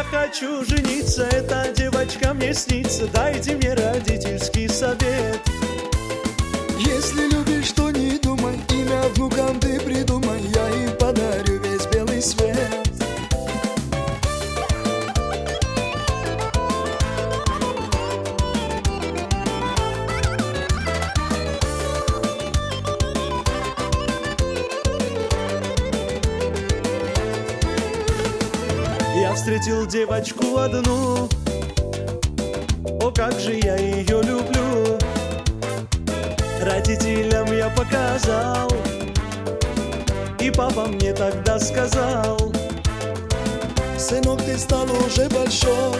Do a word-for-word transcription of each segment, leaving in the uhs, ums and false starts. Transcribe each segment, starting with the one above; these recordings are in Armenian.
я хочу жениться, эта девочка мне снится, дайте мне родительский совет. Если любишь, то не думай, имя внукам ты придумай, я им подарю весь белый свет. Я встретил девочку одну, о, как же я ее люблю. Родителям я показал, и папа мне тогда сказал: сынок, ты стал уже большой,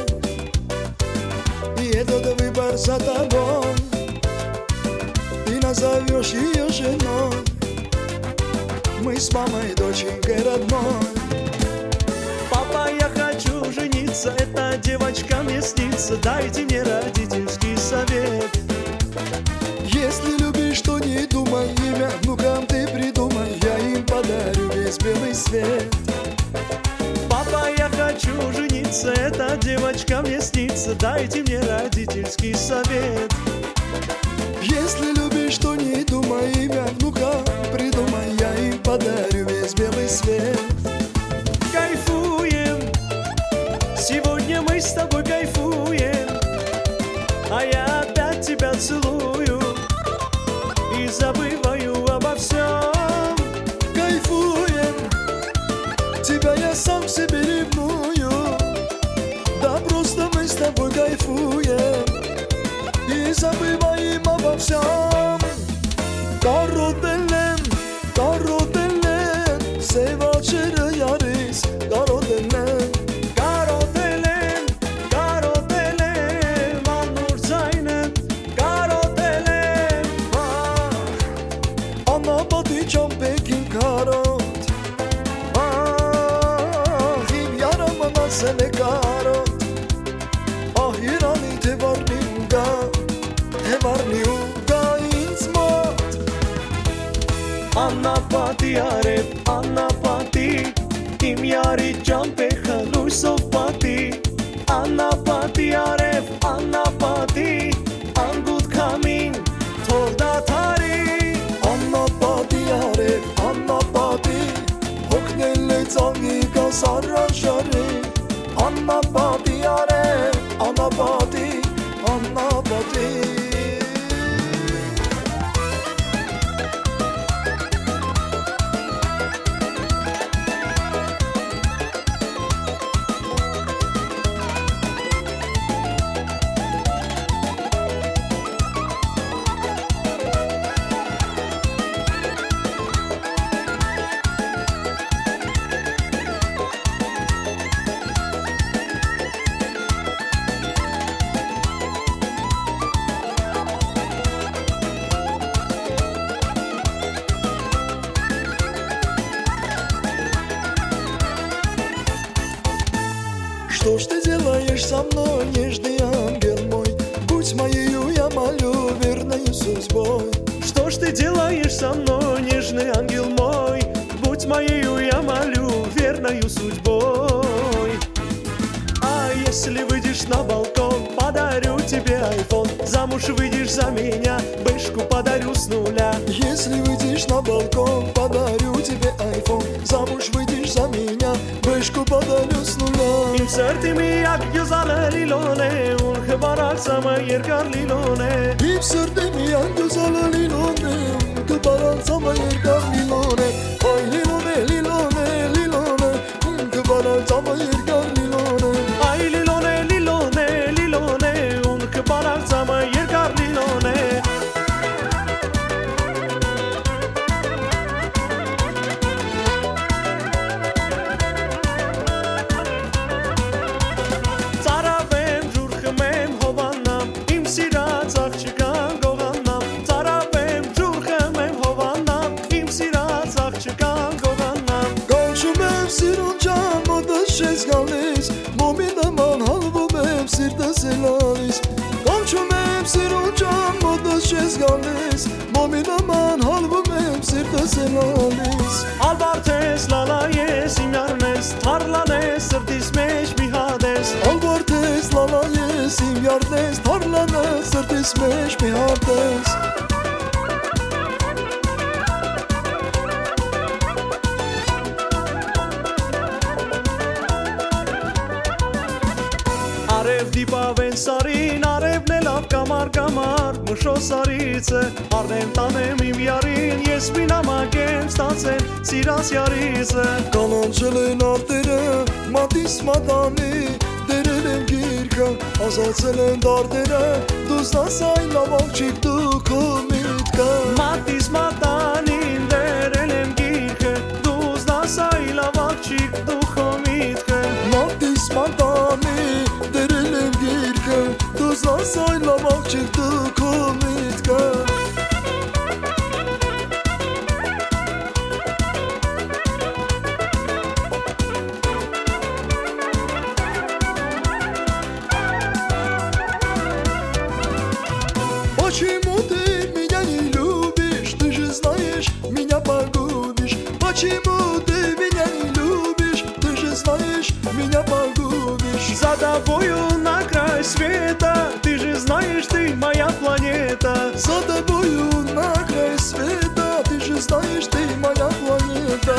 и этот выбор за тобой. Ты назовешь ее женой, мы с мамой доченькой родной. Папа, я хочу жениться, эта девочка мне снится, дайте мне родительский совет. Если любишь, то не думай, имя внукам ты придумай, я им подарю весь белый свет. Папа, я хочу жениться, эта девочка мне снится, дайте мне родительский совет. Если любишь, то не думай, имя внукам придумай, я им подарю весь белый свет. Кайфуем, сегодня мы с тобой кайфуем, а я опять тебя целую и забываю обо всем. Кайфуем, тебя я сам себе ревную, да просто мы с тобой кайфуем и забываем обо всем. Կարոտել եմ, կարոտել եմ, սևաչերը յարիս, կարոտել եմ, Կարոտել եմ, կարոտել եմ, անուր ձայնդ, կարոտել եմ, անապատի ճամպեքին կարոտ, ահ, իմ յարը մնացել է կարոտ, ահ, իրանի թե վարնի ու գա, թե վարնի ու գա ինձ մոտ. անապատի արև, անապատի, իմ յարի ճամպեխը լույսով պատի, անապատի արև, անապատի, անգուտ քամին, թող դադարի, Անապատի արև, անապատի, հոգնել է ծաղիկաս առաշարի. Անապատի արև, անապատի, անապատի. Что ж ты делаешь со мной, нежный ангел мой? Будь моею, я молю, верною судьбой. Что ж ты делаешь со мной, нежный ангел мой? Будь моею, я молю, верною судьбой. А если выйдешь на балкон, подарю тебе айфон. Замуж выйдешь за меня, бэшку подарю с нуля. Если выйдешь на балкон, подарю тебе айфон. Замуж выйдешь за меня, бэшку подарю с нуля. Իմ սրտի միակ գյուզալը լիլոն է, ունքը բարացամը երկար լիլոն է. Իմ սրտի միակ գյուզալը լիլոն է, ունքը բարացամը երկար լիլոն է. Այ լիլոն է, լիլոն է, լիլոն է, ունքը բարացամը երկար լիլոն է. Այ լիլոն է, լիլոն է, լիլոն է, ունքը բարացամը երկար լիլոն է. Սելալիս Կանչում եմ սիրուն ճամ մոտս չես գալիս Մոմին աման հալվում եմ սիրտս սելալիս Ալբարդ ես, լալա ես, իմ յարն ես, թարլան ես, սրտիս մեջ մի հատ ես ես իմ յարդն ես, թարլանը սրտիս մեջ մի հարդ ես Արև դիպավեն սարին, արևն է լավ կամար կամար Մշո սարիցը, արնեմ տանեմ իմ յարին Ես մի նամակ եմ ստացել, սիրած յարիցը Կանանչել են արտերը, մատիս մատանի Դերել են գիրկը, ազացել են դարդերը Դուս նասայն լավակ չիք դու քո միտքը Մատիս մատանին դերել եմ գիրկը Դուս նասայն լավակ չիք դու քո միտքը Մատիս մատանի դերել են գիրկը Դուս նասայն լավակ չիք դու քո միտքը Почему ты меня не любишь? Ты же знаешь, меня погубишь. Почему ты меня не любишь? Ты же знаешь, меня погубишь. За тобою на край света Ты же знаешь, ты моя планета За тобою на край света Ты же знаешь, ты моя планета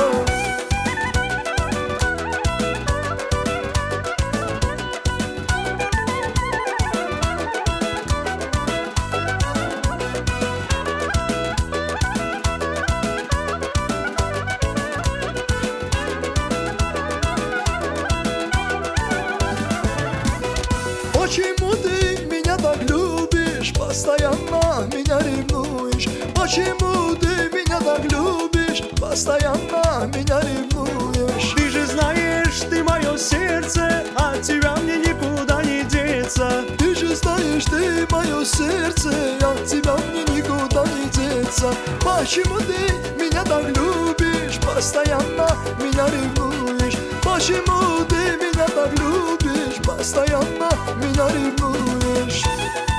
Почему ты меня так любишь? Постоянно меня ревнуешь Почему ты меня так любишь? Постоянно меня ревнуешь Ты же знаешь, ты мое сердце От тебя мне никуда не деться Ты же знаешь, ты мое сердце От тебя мне никуда не деться Почему ты меня так любишь? Постоянно меня ревнуешь Почему ты меня так любишь? Постоянно меня ревнуешь